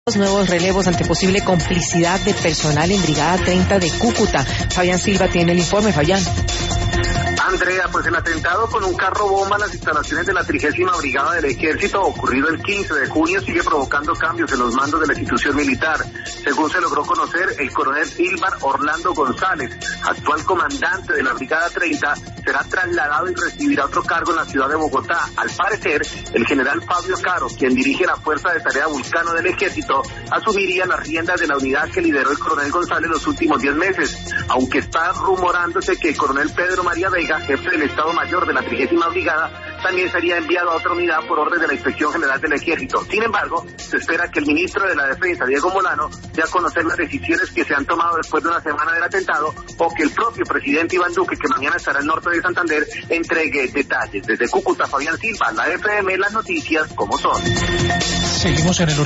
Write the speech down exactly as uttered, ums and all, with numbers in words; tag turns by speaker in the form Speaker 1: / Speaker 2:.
Speaker 1: Nuevos relevos ante posible complicidad de personal en Brigada treinta de Cúcuta. Fabián Silva tiene el informe. Fabián.
Speaker 2: Andrea, pues el atentado con un carro bomba en las instalaciones de la trigésima Brigada del Ejército, ocurrido el quince de junio, sigue provocando cambios en los mandos de la institución militar. Según se logró conocer, el coronel Ilmar Orlando González, actual comandante de la Brigada treinta, será trasladado y recibirá otro cargo en la ciudad de Bogotá. Al parecer, el general Fabio Caro, quien dirige la Fuerza de Tarea Vulcano del Ejército, asumiría las riendas de la unidad que lideró el coronel González los últimos diez meses, aunque está rumorándose que el coronel Pedro María Vega, jefe del Estado Mayor de la trigésima Brigada, también sería enviado a otra unidad por orden de la Inspección General del Ejército. Sin embargo, se espera que el ministro de la Defensa, Diego Molano, dé a conocer las decisiones que se han tomado después de una semana del atentado, o que el propio presidente Iván Duque, que mañana estará en el norte de Santander, entregue detalles. Desde Cúcuta, Fabián Silva, la F M, las noticias como son.
Speaker 3: Seguimos en el